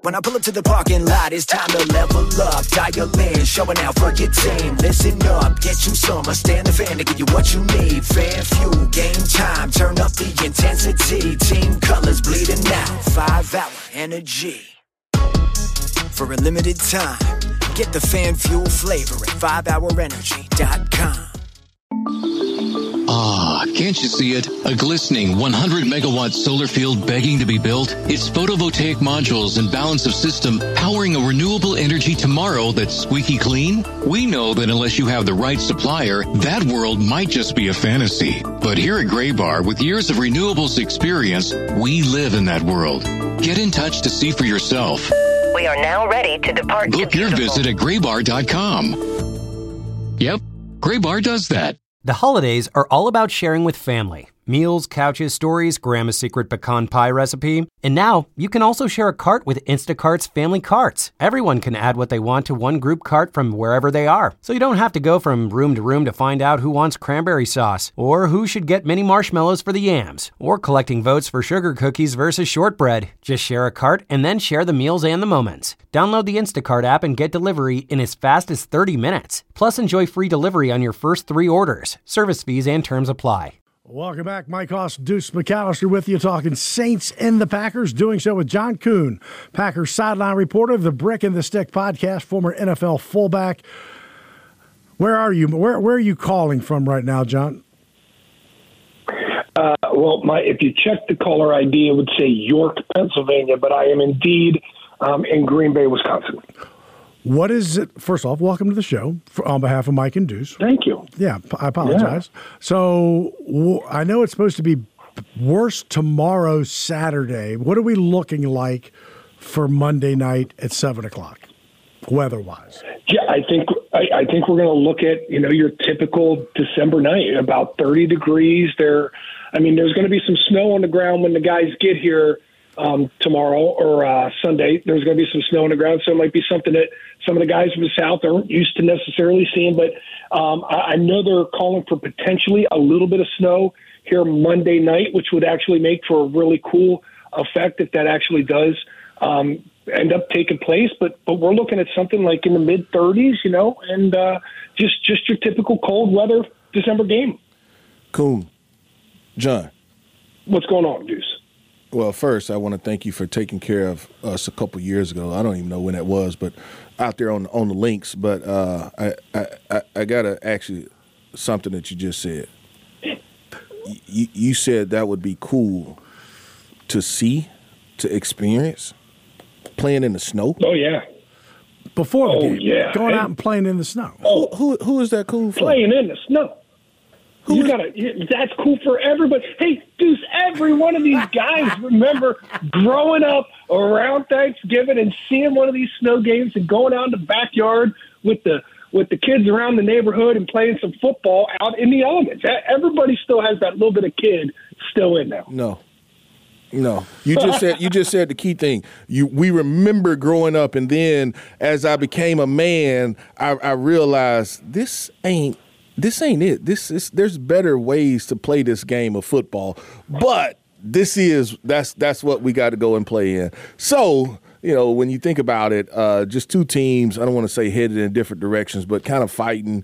When I pull up to the parking lot, it's time to level up. Dial in, showing out for your team. Listen up, get you some. Stand the fan to give you what you need. Fan fuel, game time, turn up the intensity. Team colors bleeding out, 5-hour energy. For a limited time, get the fan fuel flavor at 5hourenergy.com. Ah, can't you see it? A glistening 100-megawatt solar field begging to be built? It's photovoltaic modules and balance of system powering a renewable energy tomorrow that's squeaky clean? We know that unless you have the right supplier, that world might just be a fantasy. But here at Graybar, with years of renewables experience, we live in that world. Get in touch to see for yourself. We are now ready to depart. Book your visit at graybar.com. Yep, Graybar does that. The holidays are all about sharing with family. Meals, couches, stories, Grandma's secret pecan pie recipe. And now, you can also share a cart with Instacart's Family Carts. Everyone can add what they want to one group cart from wherever they are. So you don't have to go from room to room to find out who wants cranberry sauce, or who should get mini marshmallows for the yams, or collecting votes for sugar cookies versus shortbread. Just share a cart and then share the meals and the moments. Download the Instacart app and get delivery in as fast as 30 minutes. Plus, enjoy free delivery on your first 3 orders. Service fees and terms apply. Welcome back. Mike Hoss, Deuce McAllister with you, talking Saints and the Packers, doing so with John Kuhn, Packers sideline reporter of the Brick and the Stick podcast, former NFL fullback. Where are you? Where are you calling from right now, John? If you check the caller ID, it would say York, Pennsylvania, but I am indeed in Green Bay, Wisconsin. What is it? First off, welcome to the show on behalf of Mike and Deuce. Thank you. Yeah, I apologize. Yeah. So I know it's supposed to be worse tomorrow, Saturday. What are we looking like for Monday night at 7:00, weather-wise? Yeah, I think we're going to look at your typical December night, about 30 degrees. There's going to be some snow on the ground when the guys get here. Tomorrow or Sunday, there's going to be some snow on the ground, so it might be something that some of the guys from the South aren't used to necessarily seeing. But I know they're calling for potentially a little bit of snow here Monday night, which would actually make for a really cool effect if that actually does end up taking place. But we're looking at something like in the mid-30s, and just your typical cold weather December game. Cool. John. What's going on, Deuce? Well, first, I want to thank you for taking care of us a couple years ago. I don't even know when that was, but out there on the links. But I got to ask you something that you just said. You said that would be cool to see, to experience, playing in the snow. Oh, yeah. Before the game. Yeah. Going out and playing in the snow. Who is that cool for? Playing in the snow. That's cool for everybody. Hey, Deuce, every one of these guys remember growing up around Thanksgiving and seeing one of these snow games and going out in the backyard with the kids around the neighborhood and playing some football out in the elements. Everybody still has that little bit of kid still in them. No. You just said the key thing. We remember growing up, and then as I became a man, I realized this ain't it. There's better ways to play this game of football, but that's what we got to go and play in. So, when you think about it, just two teams, I don't want to say headed in different directions, but kind of fighting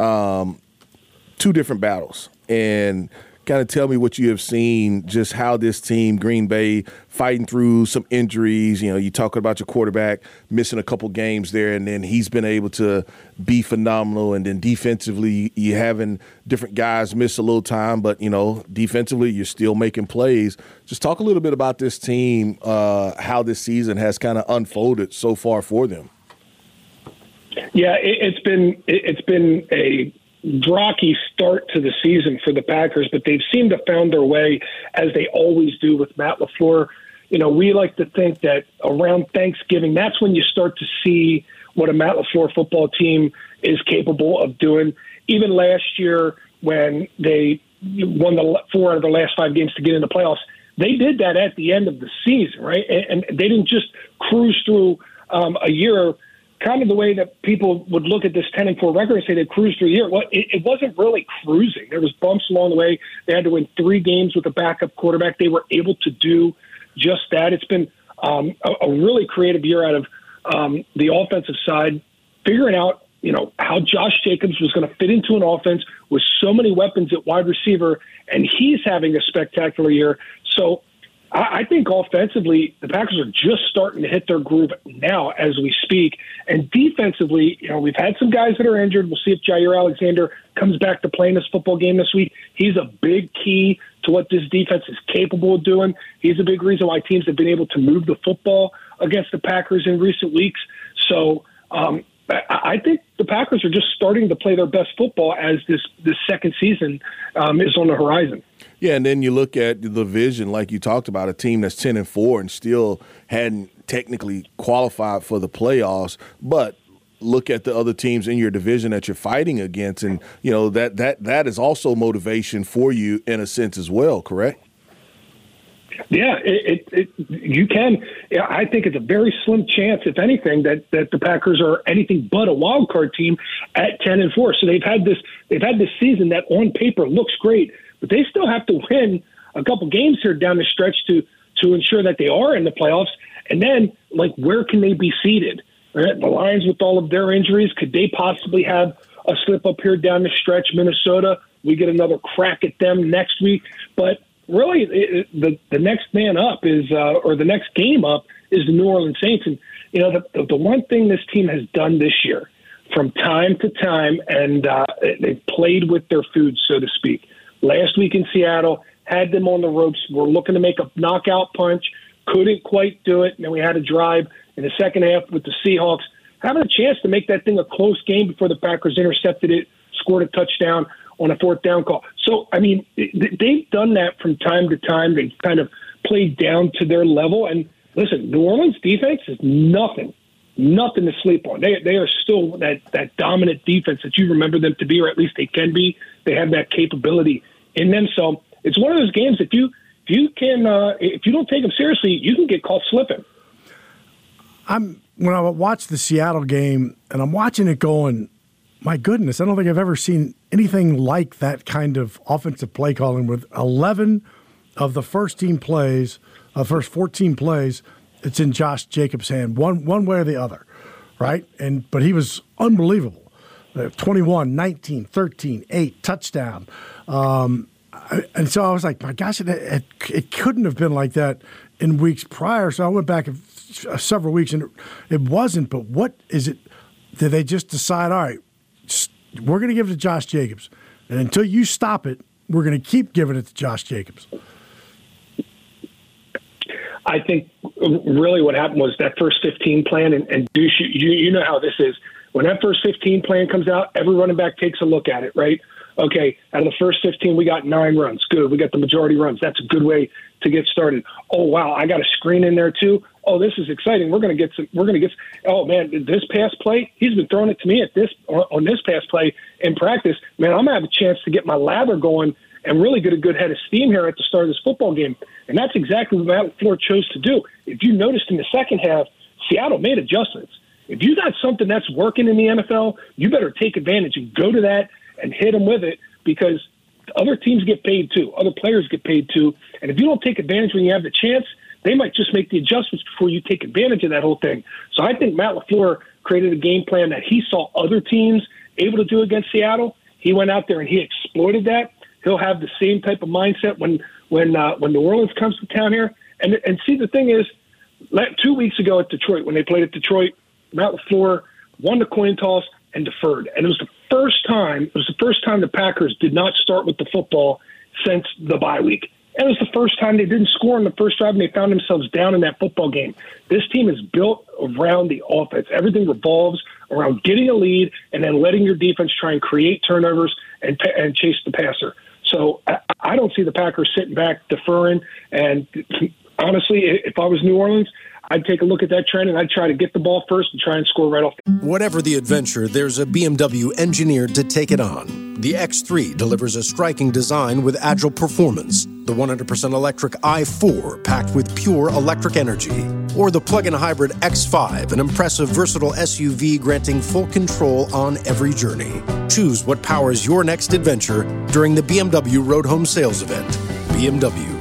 two different battles. And kind of tell me what you have seen, just how this team, Green Bay, fighting through some injuries. You talking about your quarterback missing a couple games there, and then he's been able to be phenomenal. And then defensively, you having different guys miss a little time, but, defensively, you're still making plays. Just talk a little bit about this team, how this season has kind of unfolded so far for them. Yeah, it's been a rocky start to the season for the Packers, but they've seemed to found their way, as they always do with Matt LaFleur. We like to think that around Thanksgiving, that's when you start to see what a Matt LaFleur football team is capable of doing. Even last year, when they won the 4 out of their last 5 games to get in the playoffs, they did that at the end of the season, right? And they didn't just cruise through a year kind of the way that people would look at this 10-4 record and say they cruised through the year. Well, it wasn't really cruising. There was bumps along the way. They had to win 3 games with a backup quarterback. They were able to do just that. It's been a really creative year out of the offensive side, figuring out, how Josh Jacobs was going to fit into an offense with so many weapons at wide receiver, and he's having a spectacular year. So I think offensively, the Packers are just starting to hit their groove now as we speak. And defensively, we've had some guys that are injured. We'll see if Jair Alexander comes back to playing this football game this week. He's a big key to what this defense is capable of doing. He's a big reason why teams have been able to move the football against the Packers in recent weeks. So I think the Packers are just starting to play their best football as this second season is on the horizon. Yeah, and then you look at the division, like you talked about, a team that's 10-4 and still hadn't technically qualified for the playoffs, but look at the other teams in your division that you're fighting against, and that is also motivation for you in a sense as well, correct? Yeah, you can. I think it's a very slim chance, if anything, that the Packers are anything but a wild card team at 10-4. So they've had this season that on paper looks great, but they still have to win a couple games here down the stretch to ensure that they are in the playoffs. And then, where can they be seated? Right? The Lions, with all of their injuries, could they possibly have a slip up here down the stretch? Minnesota, we get another crack at them next week, but really, the next man up is, or the next game up is the New Orleans Saints. And, the one thing this team has done this year from time to time, and they've played with their food, so to speak. Last week in Seattle, had them on the ropes. We're looking to make a knockout punch. Couldn't quite do it. And then we had a drive in the second half with the Seahawks, having a chance to make that thing a close game before the Packers intercepted it, scored a touchdown on a fourth down call. So, they've done that from time to time. They've kind of played down to their level. And listen, New Orleans defense is nothing to sleep on. They are still that dominant defense that you remember them to be, or at least they can be. They have that capability in them. So it's one of those games that if you don't take them seriously, you can get caught slipping. When I watch the Seattle game, and I'm watching it going, my goodness, I don't think I've ever seen anything like that kind of offensive play calling with 11 of the first 14 plays, it's in Josh Jacobs' hand, one way or the other, right? But he was unbelievable. 21, 19, 13, 8, touchdown. And so I was like, my gosh, it couldn't have been like that in weeks prior. So I went back several weeks, and it wasn't. But what is it? Did they just decide, all right, we're going to give it to Josh Jacobs, and until you stop it, we're going to keep giving it to Josh Jacobs? I think really what happened was that first 15 plan, and Deuce, you know how this is. When that first 15 plan comes out, every running back takes a look at it, right? Okay, out of the first 15, we got 9 runs. Good. We got the majority runs. That's a good way to get started. Oh, wow, I got a screen in there too. Oh, this is exciting. We're going to get. Oh man, this pass play. He's been throwing it to me on this pass play in practice. Man, I'm gonna have a chance to get my lather going and really get a good head of steam here at the start of this football game. And that's exactly what Matt LaFleur chose to do. If you noticed in the second half, Seattle made adjustments. If you got something that's working in the NFL, you better take advantage and go to that and hit them with it, because other teams get paid too. Other players get paid too. And if you don't take advantage when you have the chance, they might just make the adjustments before you take advantage of that whole thing. So I think Matt LaFleur created a game plan that he saw other teams able to do against Seattle. He went out there and he exploited that. He'll have the same type of mindset when New Orleans comes to town here. And see, the thing is, 2 weeks ago at Detroit, when they played at Detroit, Matt LaFleur won the coin toss and deferred. And it was the first time the Packers did not start with the football since the bye week. And it was the first time they didn't score in the first drive, and they found themselves down in that football game. This team is built around the offense. Everything revolves around getting a lead and then letting your defense try and create turnovers and chase the passer. So I don't see the Packers sitting back, deferring. And honestly, if I was New Orleans, I'd take a look at that trend and I'd try to get the ball first and try and score right off. Whatever the adventure, there's a BMW engineered to take it on. The X3 delivers a striking design with agile performance. The 100% electric i4 packed with pure electric energy. Or the plug-in hybrid X5, an impressive versatile SUV granting full control on every journey. Choose what powers your next adventure during the BMW Road Home Sales Event. BMW.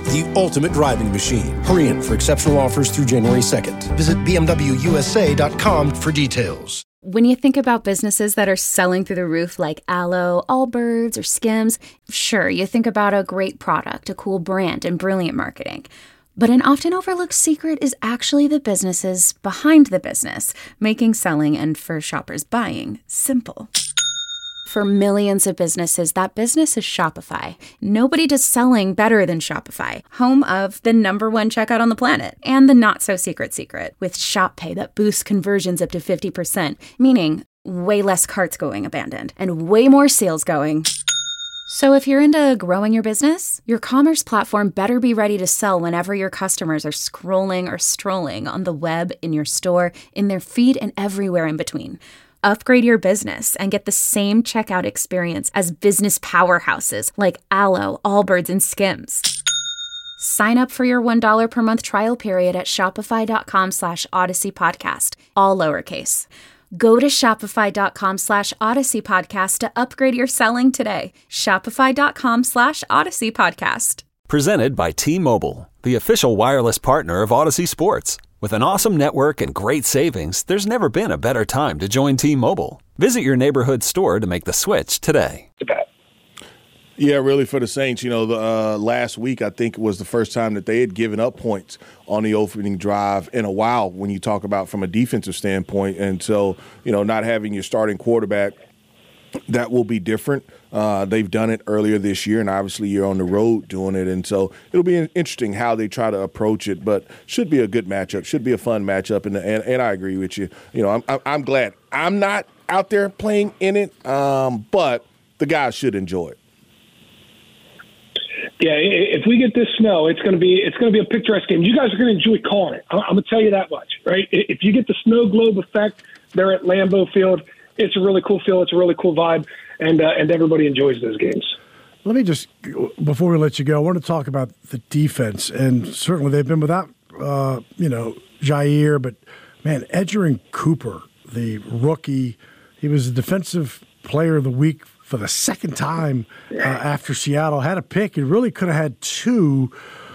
the ultimate driving machine. Hurry in for exceptional offers through January 2nd. Visit BMWUSA.com for details. When you think about businesses that are selling through the roof like Aloe, Allbirds, or Skims, sure, you think about a great product, a cool brand, and brilliant marketing. But an often overlooked secret is actually the businesses behind the business, making selling and for shoppers buying simple. For millions of businesses, that business is Shopify. Nobody does selling better than Shopify, home of the #1 checkout on the planet and the not-so-secret secret with Shop Pay that boosts conversions up to 50%, meaning way less carts going abandoned and way more sales going. So if you're into growing your business, your commerce platform better be ready to sell whenever your customers are scrolling or strolling on the web, in your store, in their feed, and everywhere in between. Upgrade your business and get the same checkout experience as business powerhouses like Aloe, Allbirds, and Skims. Sign up for your $1 per month trial period at shopify.com/Odyssey Podcast, all lowercase. Go to shopify.com/Odyssey Podcast to upgrade your selling today. Shopify.com/Odyssey Podcast. Presented by T-Mobile, the official wireless partner of Odyssey Sports. With an awesome network and great savings, there's never been a better time to join T-Mobile. Visit your neighborhood store to make the switch today. Yeah, really, for the Saints, last week I think it was the first time that they had given up points on the opening drive in a while when you talk about from a defensive standpoint. And so, not having your starting quarterback, that will be different. They've done it earlier this year, and obviously you're on the road doing it. And so it'll be interesting how they try to approach it, but should be a good matchup, should be a fun matchup. And I agree with you. I'm glad I'm not out there playing in it, but the guys should enjoy it. Yeah, if we get this snow, it's going to be a picturesque game. You guys are going to enjoy calling it. I'm going to tell you that much, right? If you get the snow globe effect there at Lambeau Field, it's a really cool feel. It's a really cool vibe, and everybody enjoys those games. Let me just, before we let you go, I want to talk about the defense, and certainly they've been without, Jair, but man, Edgerrin Cooper, the rookie, he was the defensive player of the week for the second time after Seattle had a pick. He really could have had two.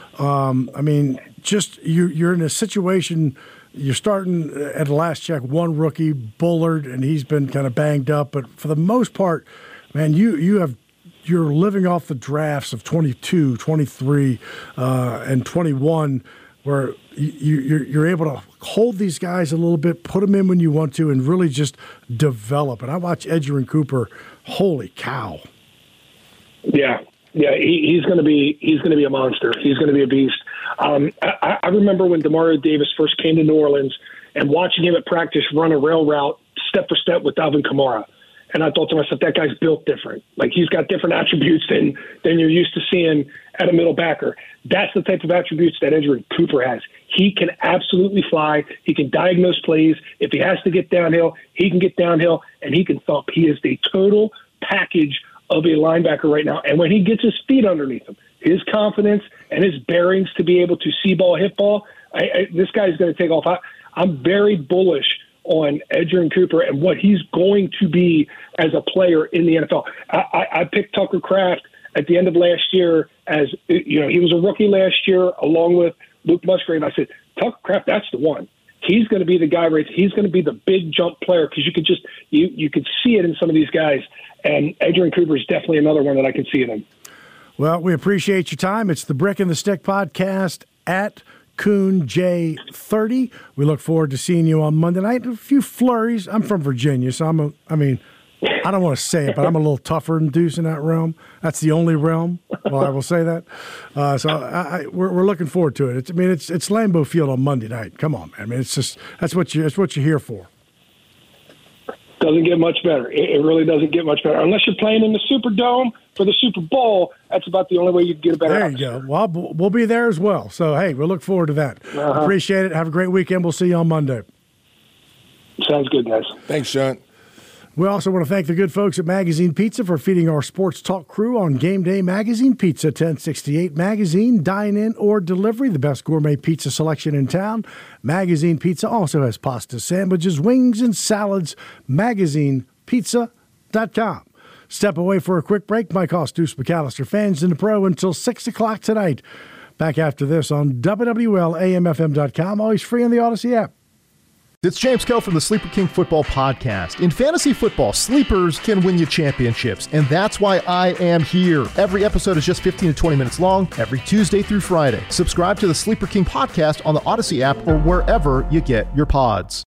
You're in a situation. You're starting at the last check, one rookie, Bullard, and he's been kind of banged up. But for the most part, man, you're living off the drafts of 22, 23, and 21, where you're able to hold these guys a little bit, put them in when you want to, and really just develop. And I watch Edgerrin Cooper. Holy cow! Yeah, he's going to be a monster. He's going to be a beast. I remember when Demario Davis first came to New Orleans and watching him at practice run a rail route step for step with Alvin Kamara. And I thought to myself, that guy's built different. Like, he's got different attributes than you're used to seeing at a middle backer. That's the type of attributes that Edgerrin Cooper has. He can absolutely fly. He can diagnose plays. If he has to get downhill, he can get downhill, and he can thump. He is the total package of a linebacker right now. And when he gets his feet underneath him, his confidence and his bearings to be able to see ball, hit ball, this guy's going to take off. I'm very bullish on Edgerrin Cooper and what he's going to be as a player in the NFL. I picked Tucker Kraft at the end of last year as, he was a rookie last year along with Luke Musgrave. I said, Tucker Kraft, that's the one. He's going to be the guy, right? He's going to be the big jump player because you could see it in some of these guys. And Edgerrin Cooper is definitely another one that I can see in him. Well, we appreciate your time. It's the Brick and the Stick podcast at Coon J30. We look forward to seeing you on Monday night. A few flurries. I'm from Virginia, so I don't want to say it, but I'm a little tougher than Deuce in that realm. That's the only realm. Well, I will say that. We're looking forward to it. It's Lambeau Field on Monday night. Come on, man. That's what you're here for. Doesn't get much better. It really doesn't get much better. Unless you're playing in the Superdome for the Super Bowl, that's about the only way you can get a better There you go. Well, we'll be there as well. So, hey, we'll look forward to that. Appreciate it. Have a great weekend. We'll see you on Monday. Sounds good, guys. Thanks, Sean. We also want to thank the good folks at Magazine Pizza for feeding our sports talk crew on game day. Magazine Pizza, 1068 Magazine, dine-in or delivery, the best gourmet pizza selection in town. Magazine Pizza also has pasta, sandwiches, wings, and salads. MagazinePizza.com. Step away for a quick break. Mike Hoss, Deuce McAllister, Fans in the Pro until 6 o'clock tonight. Back after this on WWL-AMFM.com, always free on the Odyssey app. It's James Koh from the Sleeper King Football Podcast. In fantasy football, sleepers can win you championships, and that's why I am here. Every episode is just 15 to 20 minutes long, every Tuesday through Friday. Subscribe to the Sleeper King Podcast on the Odyssey app or wherever you get your pods.